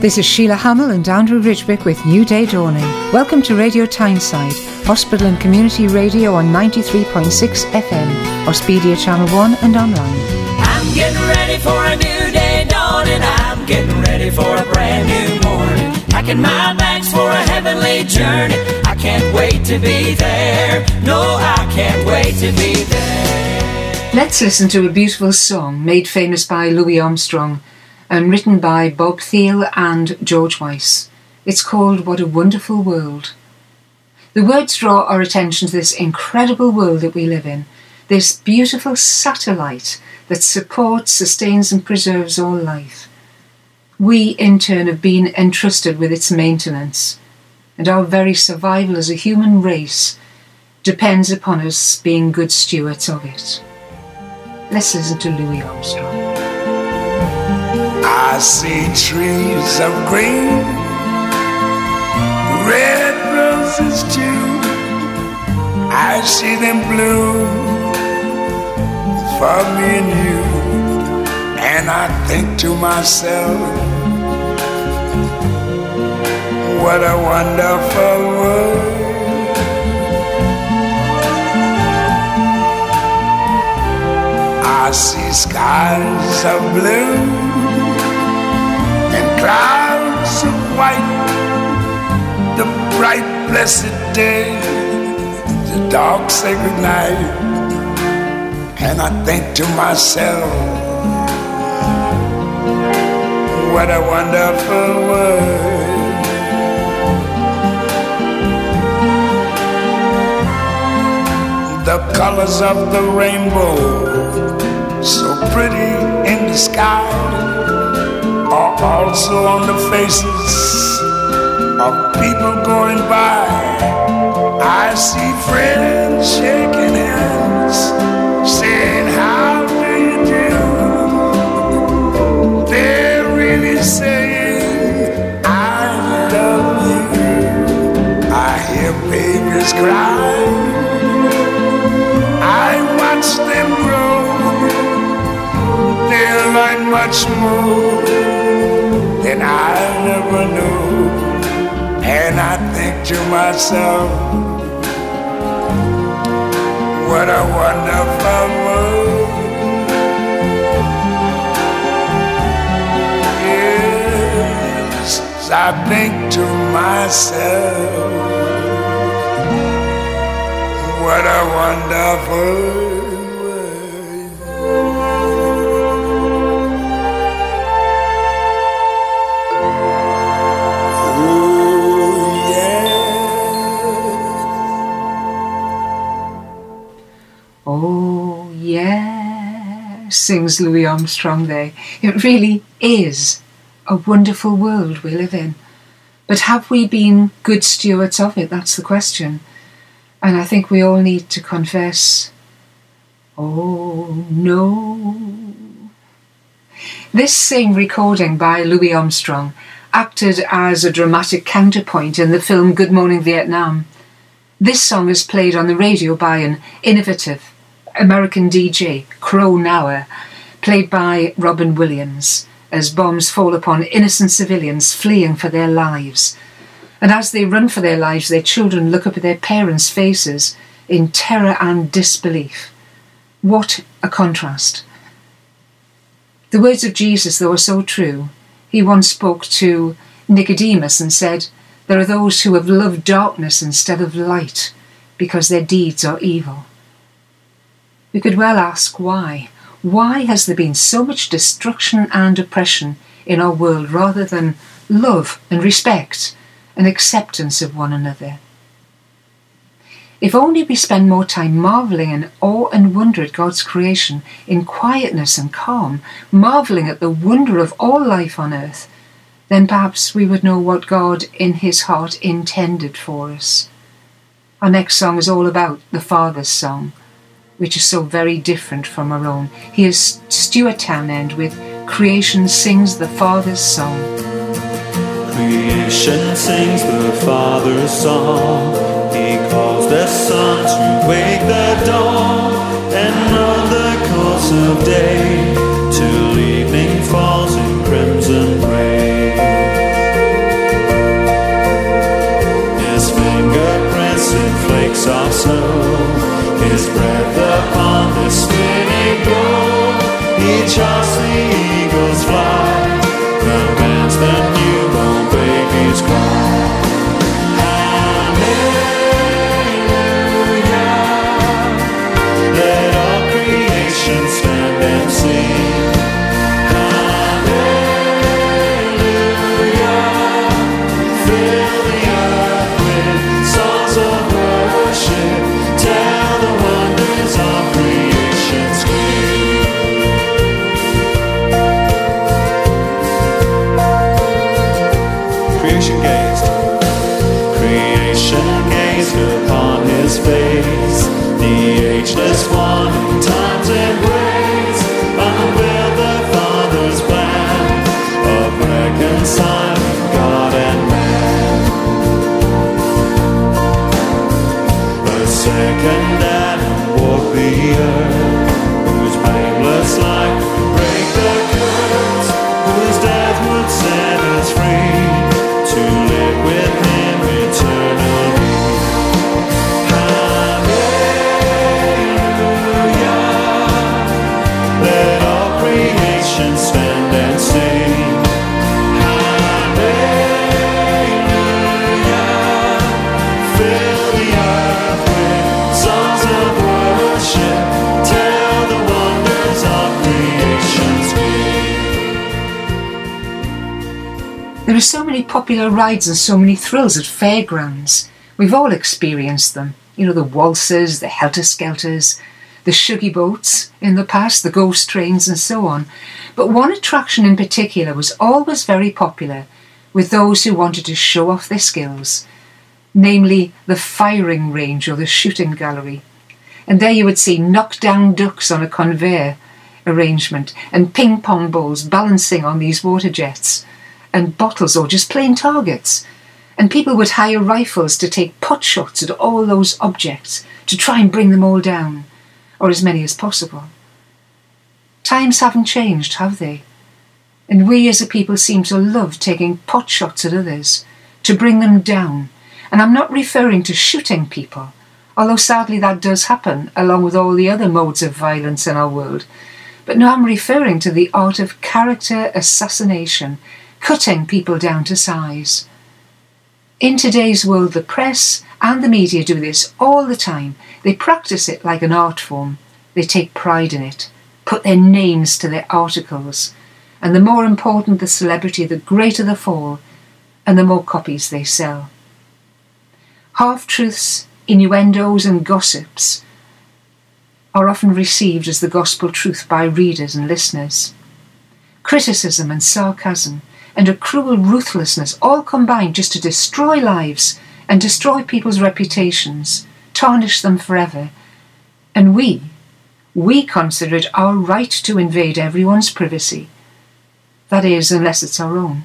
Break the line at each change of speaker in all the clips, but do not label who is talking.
This is Sheila Hamill and Andrew Ridgewick with New Day Dawning. Welcome to Radio Tyneside, hospital and community radio on 93.6 FM, or Speedia Channel 1 and online.
I'm getting ready for a new day dawning. I'm getting ready for a brand new morning. Packing my bags for a heavenly journey. I can't wait to be there. No, I can't wait to be there.
Let's listen to a beautiful song made famous by Louis Armstrong and written by Bob Thiele and George Weiss. It's called What a Wonderful World. The words draw our attention to this incredible world that we live in, this beautiful satellite that supports, sustains and preserves all life. We, in turn, have been entrusted with its maintenance, and our very survival as a human race depends upon us being good stewards of it. Let's listen to Louis Armstrong.
I see trees of green, red roses too. I see them bloom for me and you. And I think to myself, what a wonderful world. I see skies of blue and clouds of white, the bright blessed day, the dark sacred night. And I think to myself, what a wonderful world. The colors of the rainbow, so pretty in the sky, are also on the faces of people going by. I see friends shaking hands, saying, how do you do? They're really saying, I love you. I hear babies cry, I watch them grow. They'll learn much more than I never knew. And I think to myself, what a wonderful world. Yes, I think to myself, what a wonderful world.
Oh, yeah, sings Louis Armstrong there. It really is a wonderful world we live in. But have we been good stewards of it? That's the question. And I think we all need to confess, oh, no. This same recording by Louis Armstrong acted as a dramatic counterpoint in the film Good Morning Vietnam. This song is played on the radio by an innovative American DJ, Crow Nauer, played by Robin Williams, as bombs fall upon innocent civilians fleeing for their lives. And as they run for their lives, their children look up at their parents' faces in terror and disbelief. What a contrast. The words of Jesus, though, are so true. He once spoke to Nicodemus and said, there are those who have loved darkness instead of light because their deeds are evil. We could well ask why. Why has there been so much destruction and oppression in our world rather than love and respect and acceptance of one another? If only we spend more time marvelling in awe and wonder at God's creation, in quietness and calm, marvelling at the wonder of all life on earth, then perhaps we would know what God in his heart intended for us. Our next song is all about the Father's song, which is so very different from our own. Here's Stuart Townend with Creation Sings the Father's Song.
Creation sings the Father's song. He calls the sun to wake the dawn, and on the course of day till evening falls in crimson rain. flakes of snow, His breath upon the spinning globe. He charts the eagle's flight, commands the newborn baby's cry. Stand and sing. Hallelujah. Fill the earth with songs of worship. Tell the wonders of creation's King. Creation gazed upon His face, the ageless one in times and ways, unveiled the Father's plan of reconciling God and man. The second Adam walked the earth, whose blameless life would break the curse, whose death would set us free to live with Him eternally. Stand and sing. Hallelujah. Fill the earth with songs of worship. Tell the wonders of creation's King.
There are so many popular rides and so many thrills at fairgrounds. We've all experienced them. You know, the waltzes, the helter-skelters, the shuggy boats in the past, the ghost trains and so on. But one attraction in particular was always very popular with those who wanted to show off their skills, namely the firing range or the shooting gallery. And there you would see knockdown ducks on a conveyor arrangement and ping pong balls balancing on these water jets and bottles or just plain targets. And people would hire rifles to take pot shots at all those objects to try and bring them all down, or as many as possible. Times haven't changed, have they? And we as a people seem to love taking pot shots at others, to bring them down. And I'm not referring to shooting people, although sadly that does happen, along with all the other modes of violence in our world. But no, I'm referring to the art of character assassination, cutting people down to size. In today's world, the press and the media do this all the time. They practice it like an art form. They take pride in it, put their names to their articles, and the more important the celebrity, the greater the fall, and the more copies they sell. Half-truths, innuendos and gossips are often received as the gospel truth by readers and listeners. Criticism and sarcasm and a cruel ruthlessness all combine just to destroy lives and destroy people's reputations, tarnish them forever. And we consider it our right to invade everyone's privacy. That is, unless it's our own.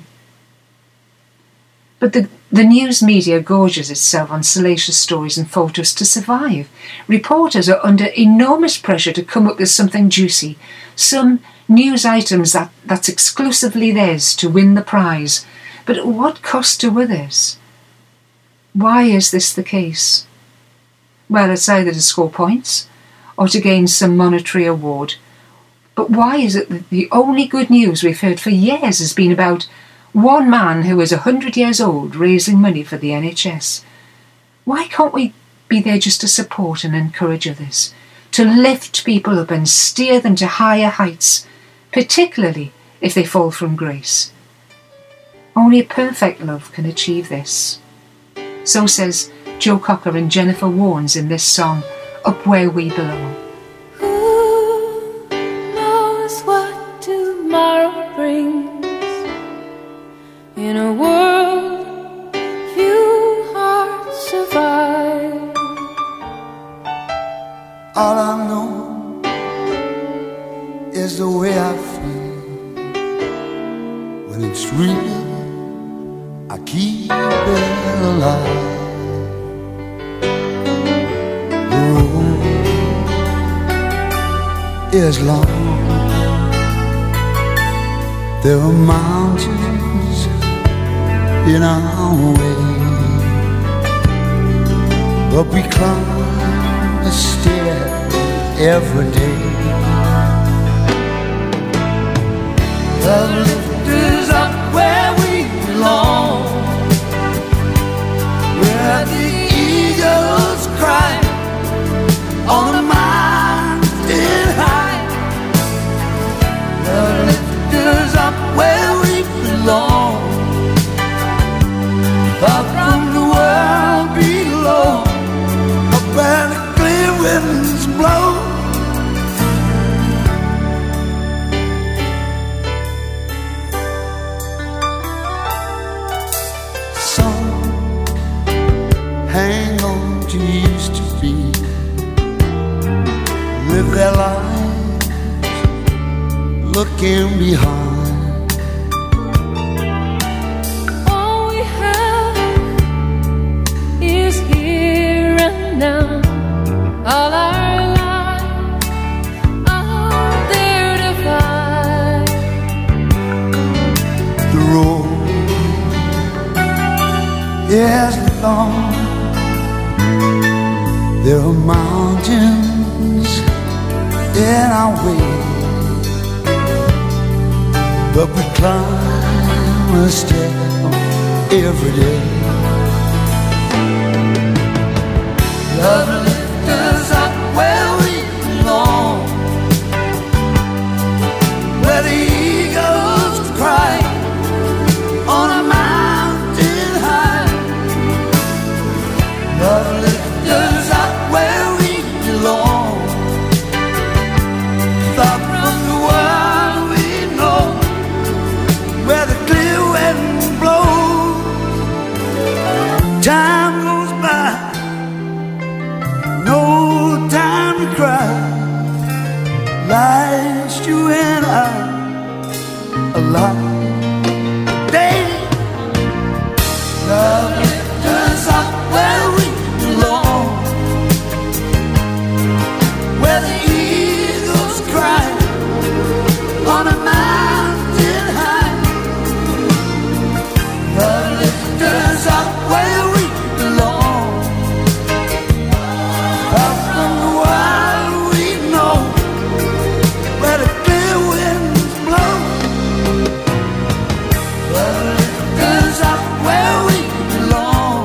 But the news media gorges itself on salacious stories and photos to survive. Reporters are under enormous pressure to come up with something juicy, some news items that's exclusively theirs to win the prize. But at what cost to others? Why is this the case? Well, it's either to score points or to gain some monetary award. But why is it that the only good news we've heard for years has been about one man who is 100 years old raising money for the NHS? Why can't we be there just to support and encourage others, to lift people up and steer them to higher heights, particularly if they fall from grace? Only a perfect love can achieve this. So says Joe Cocker and Jennifer Warnes in this song, Up Where We Belong.
Who knows what tomorrow brings? In a world few hearts survive.
All I know is the way I feel. When it's real, I keep it alive. The road is long. There are mountains in our way, but we climb the stair every day. The lift is up where we belong, where the eagles cry on a mountain high. The lift is up where we belong, far from the world below, up where the clear winds blow. Some hang on to used to be, live their lives looking behind.
All we have is here and now. All our lives are there to find.
The road is long, there are mountains in our way, but we climb a step every day. Love lifts us up where we belong, where the eagles cry on a mountain high. Love lifts us up where we belong, far from the world we know, where the clear wind blows. Time goes by, no time to cry. Life's you and I alive. Day, love lifts us up where we belong, where the eagles cry on a mountain high. Love lifts us up where we belong, far from the world we know, where the clear winds blow. Love lifts us up where we belong,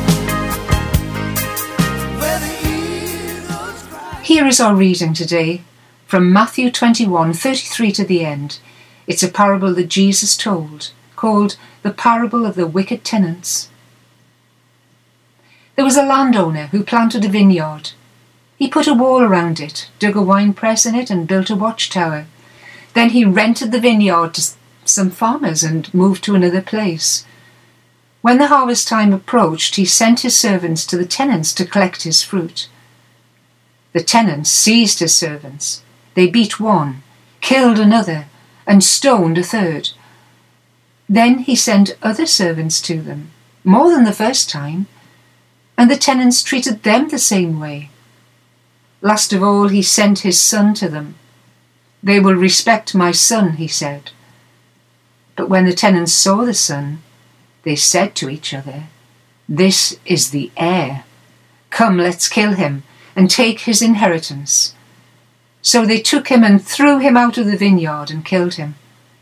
where the eagles cry.
Here is our reading today from Matthew 21:33 to the end. It's a parable that Jesus told, called the parable of the wicked tenants. There was a landowner who planted a vineyard. He put a wall around it, dug a wine press in it, and built a watchtower. Then he rented the vineyard to some farmers and moved to another place. When the harvest time approached, he sent his servants to the tenants to collect his fruit. The tenants seized his servants. They beat one, killed another, and stoned a third. Then he sent other servants to them, more than the first time, and the tenants treated them the same way. Last of all, he sent his son to them. They will respect my son, he said. But when the tenants saw the son, they said to each other, "This is the heir. Come, let's kill him and take his inheritance." So they took him and threw him out of the vineyard and killed him.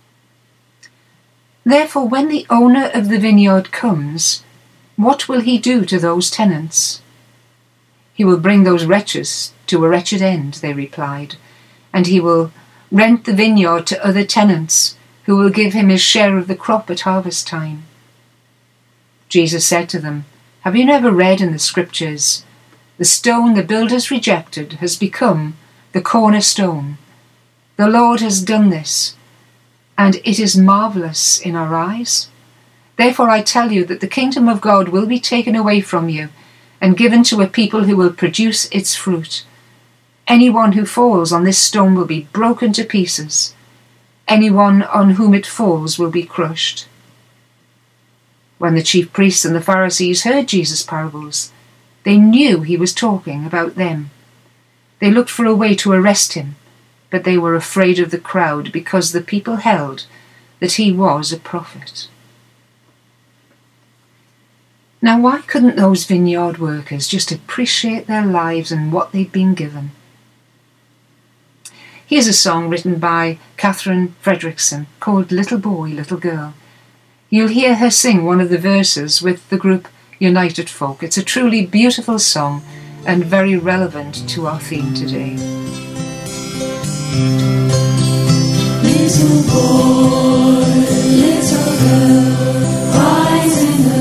Therefore, when the owner of the vineyard comes, what will he do to those tenants? He will bring those wretches to a wretched end, they replied, and he will rent the vineyard to other tenants, who will give him his share of the crop at harvest time. Jesus said to them, "Have you never read in the scriptures, the stone the builders rejected has become the cornerstone? The Lord has done this, and it is marvelous in our eyes. Therefore I tell you that the kingdom of God will be taken away from you and given to a people who will produce its fruit. Anyone who falls on this stone will be broken to pieces. Anyone on whom it falls will be crushed." When the chief priests and the Pharisees heard Jesus' parables, they knew he was talking about them. They looked for a way to arrest him, but they were afraid of the crowd because the people held that he was a prophet. Now, why couldn't those vineyard workers just appreciate their lives and what they'd been given? Here's a song written by Catherine Fredrickson called Little Boy, Little Girl. You'll hear her sing one of the verses with the group United Folk. It's a truly beautiful song and very relevant to our theme today.
Little boy, little girl, rise in the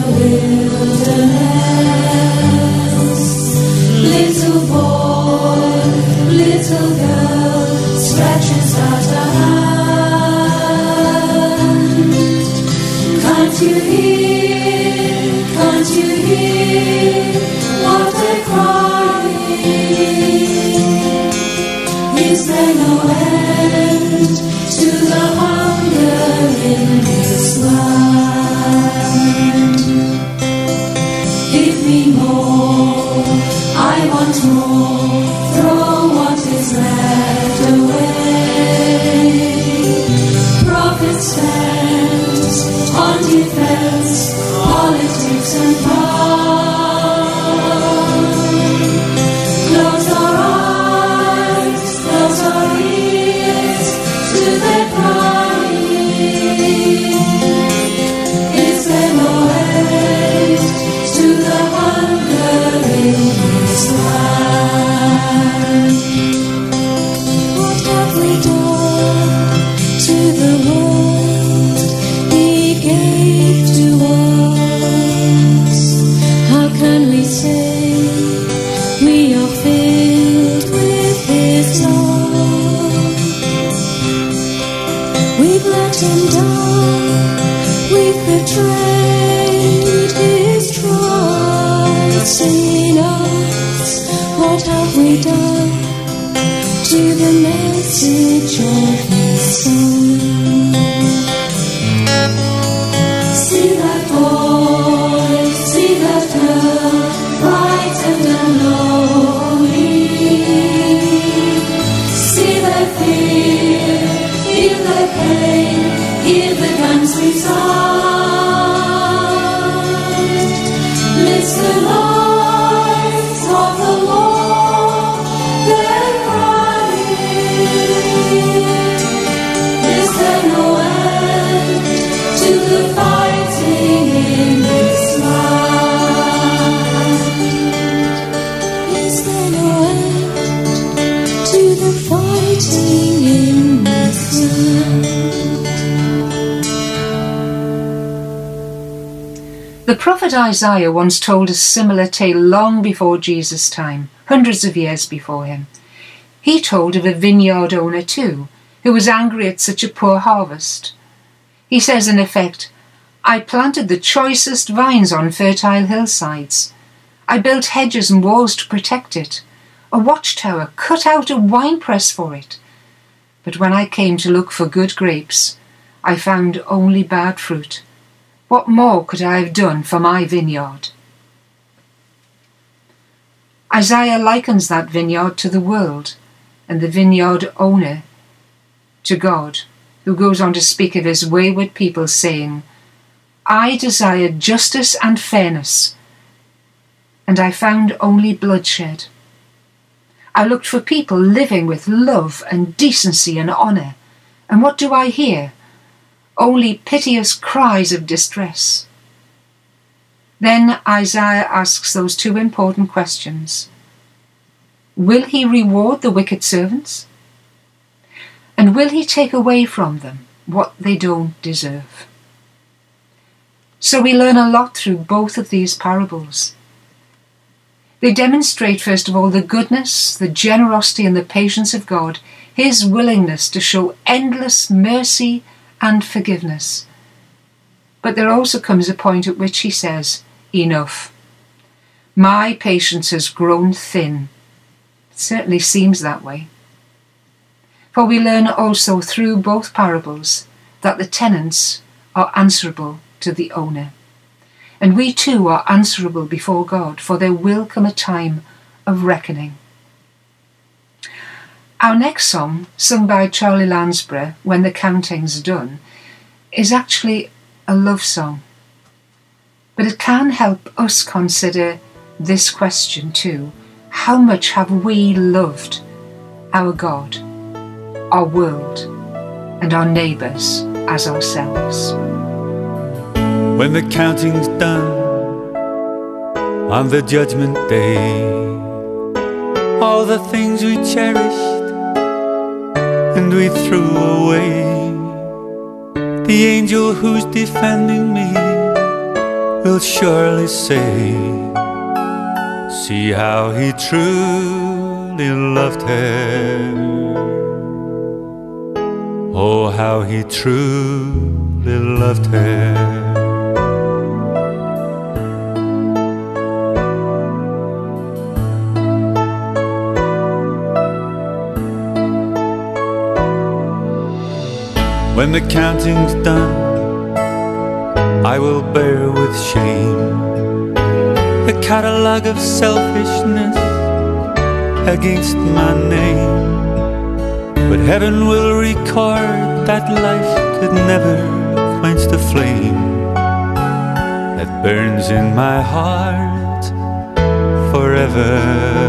wilderness. Little boy, little girl, stretches out a hand. Can't you hear what they're crying? Is there no end to the hunger in this land? Give me more, I want more, throw what is left away. Profit spent on defense, politics and power. Close our eyes, close our ears to their crying. Is there no end to the hunger in this land? What have we done to the world He gave to us? How can we say we are filled with His love? We've let Him down, we've betrayed His trust in us. What have we done to the message of His Son? See that boy, see that girl, frightened and lonely. See their fear, feel their pain, hear the guns resound. Miss the lights of the war, they're crying. Is there no end to the fighting in this land? Is there no end to the fighting in this land?
The prophet Isaiah once told a similar tale long before Jesus' time, hundreds of years before him. He told of a vineyard owner too, who was angry at such a poor harvest. He says in effect, I planted the choicest vines on fertile hillsides. I built hedges and walls to protect it, a watchtower, cut out a winepress for it. But when I came to look for good grapes, I found only bad fruit. What more could I have done for my vineyard? Isaiah likens that vineyard to the world and the vineyard owner to God, who goes on to speak of his wayward people, saying, I desired justice and fairness, and I found only bloodshed. I looked for people living with love and decency and honour, and what do I hear? Only piteous cries of distress. Then Isaiah asks those two important questions. Will He reward the wicked servants? And will He take away from them what they don't deserve? So we learn a lot through both of these parables. They demonstrate, first of all, the goodness, the generosity and the patience of God, His willingness to show endless mercy and forgiveness. But there also comes a point at which He says, enough. My patience has grown thin. It certainly seems that way. For we learn also through both parables that the tenants are answerable to the owner. And we too are answerable before God, for there will come a time of reckoning. Our next song, sung by Charlie Lansbury, When the Counting's Done, is actually a love song. But it can help us consider this question too. How much have we loved our God, our world, and our neighbours as ourselves?
When the counting's done on the judgment day, all the things we cherished and we threw away, the angel who's defending me will surely say, see how he truly loved her. Oh, how he truly loved her. When the counting's done, I will bear with shame the catalogue of selfishness against my name. But heaven will record that life could never quench the flame that burns in my heart forever.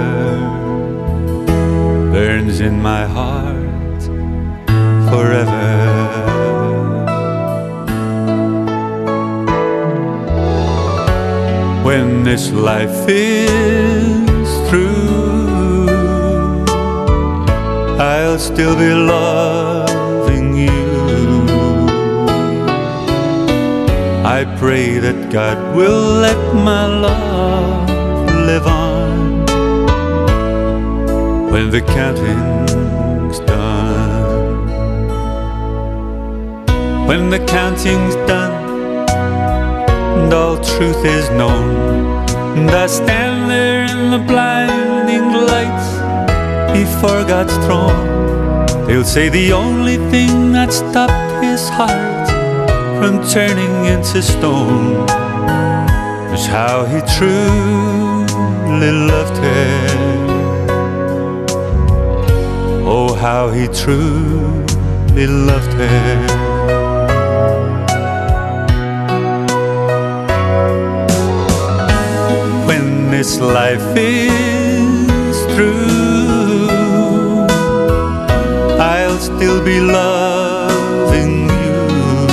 Burns in my heart forever. When this life is through, I'll still be loving you. I pray that God will let my love live on when the counting's done. When the counting's done and all truth is known, and I stand there in the blinding lights before God's throne, they'll say the only thing that stopped his heart from turning into stone was how he truly loved her. Oh, how he truly loved her. This life is through, I'll still be loving you.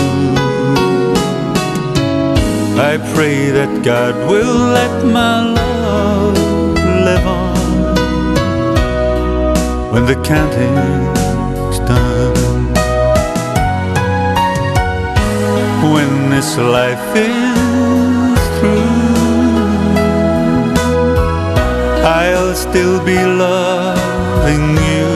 I pray that God will let my love live on when the counting's done. When this life is through, I'll still be loving you.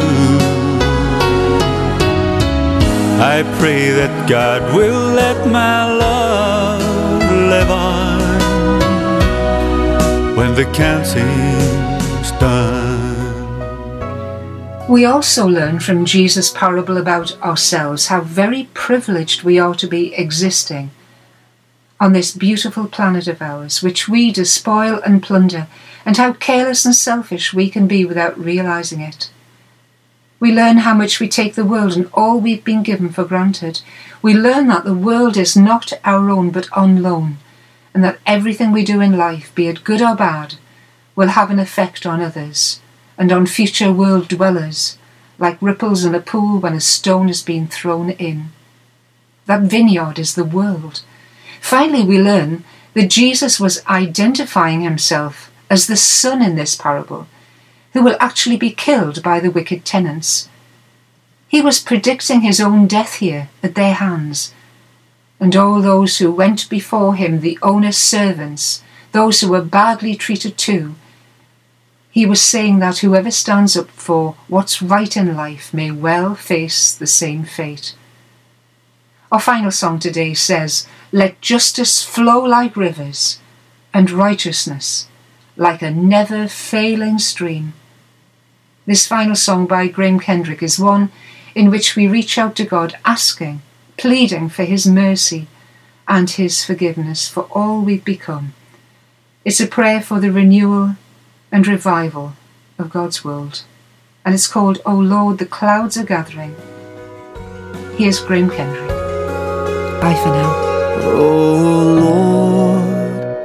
I pray that God will let my love live on when the counting's done.
We also learn from Jesus' parable about ourselves how very privileged we are to be existing on this beautiful planet of ours, which we despoil and plunder, and how careless and selfish we can be without realising it. We learn how much we take the world and all we've been given for granted. We learn that the world is not our own but on loan, and that everything we do in life, be it good or bad, will have an effect on others and on future world dwellers, like ripples in a pool when a stone has been thrown in. That vineyard is the world. Finally, we learn that Jesus was identifying himself as the son in this parable, who will actually be killed by the wicked tenants. He was predicting his own death here at their hands, and all those who went before him, the owner's servants, those who were badly treated too. He was saying that whoever stands up for what's right in life may well face the same fate. Our final song today says, "Let justice flow like rivers, and righteousness like a never-failing stream." This final song by Graham Kendrick is one in which we reach out to God, asking, pleading for his mercy and his forgiveness for all we've become. It's a prayer for the renewal and revival of God's world, and it's called, "O Lord, the clouds are gathering." Here's Graham Kendrick. Bye for now.
Oh Lord,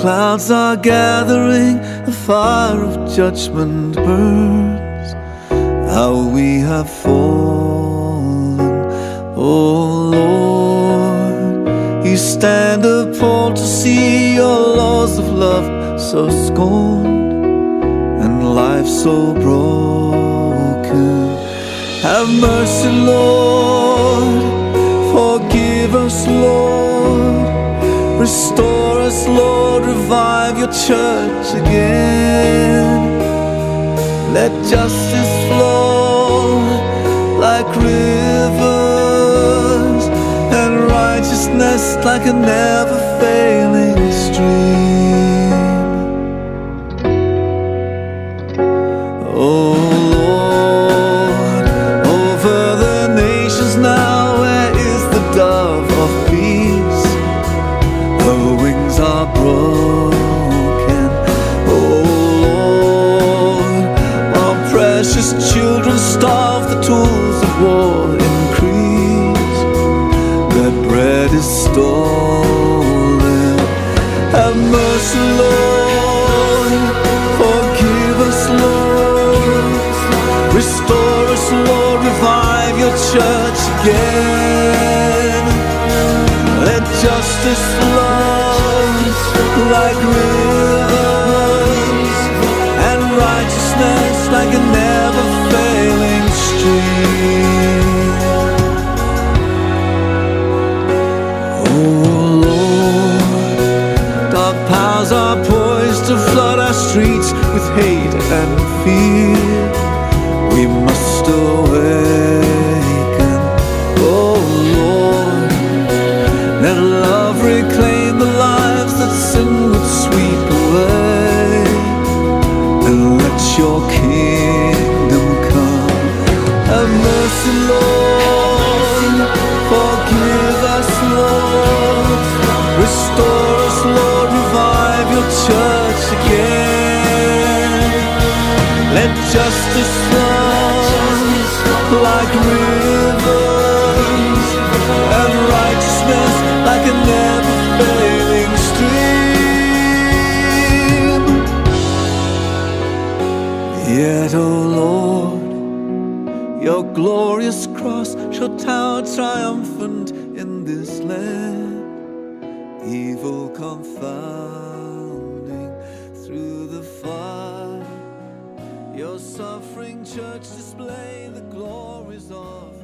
clouds are gathering, the fire of judgment burns. How we have fallen, oh Lord. You stand appalled to see your laws of love so scorned and life so broken. Have mercy, Lord, forgive us, Lord. Restore us, Lord, revive your church again. Let justice flow like rivers, and righteousness like a never-failing stream. Oh Lord, over the nations now, where is the dove of peace? Her wings are broken. Oh Lord, while precious children starve, the tools of war increase. Their bread is stolen. Have mercy, Lord, forgive us, Lord. Restore us, Lord, revive your church again. Let justice flow like rivers, and righteousness like a never-failing stream. Oh Lord, dark powers are poised to flood our streets with hate and fear. We must awaken, oh Lord. Let love reclaim the lives that sin would sweep away, and let your kingdom come. Have mercy, Lord, forgive us, Lord. Restore us, Lord, revive your church again. Let justice flow like rivers, and righteousness like a never-failing stream. Yet, oh Lord, your glorious cross shall tower triumphant in this land, evil confounding through the fire. Your suffering church display the glories of